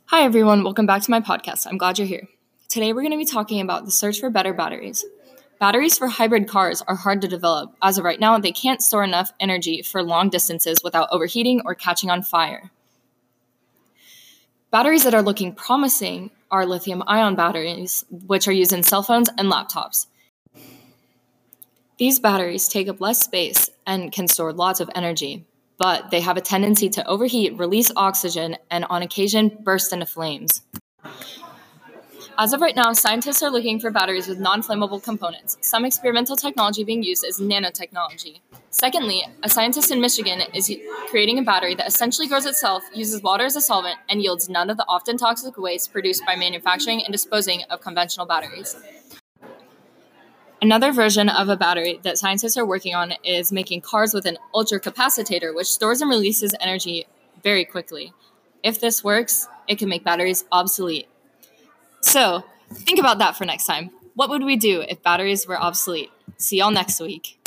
Hi, everyone. Welcome back to my podcast. I'm glad you're here. Today, we're going to be talking about the search for better batteries. Batteries for hybrid cars are hard to develop. As of right now, they can't store enough energy for long distances without overheating or catching on fire. Batteries that are looking promising are lithium-ion batteries, which are used in cell phones and laptops. These batteries take up less space and can store lots of energy, but they have a tendency to overheat, release oxygen, and on occasion burst into flames. As of right now, scientists are looking for batteries with non-flammable components. Some experimental technology being used is nanotechnology. Secondly, a scientist in Michigan is creating a battery that essentially grows itself, uses water as a solvent, and yields none of the often toxic waste produced by manufacturing and disposing of conventional batteries. Another version of a battery that scientists are working on is making cars with an ultracapacitor, which stores and releases energy very quickly. If this works, it can make batteries obsolete. So, think about that for next time. What would we do if batteries were obsolete? See y'all next week.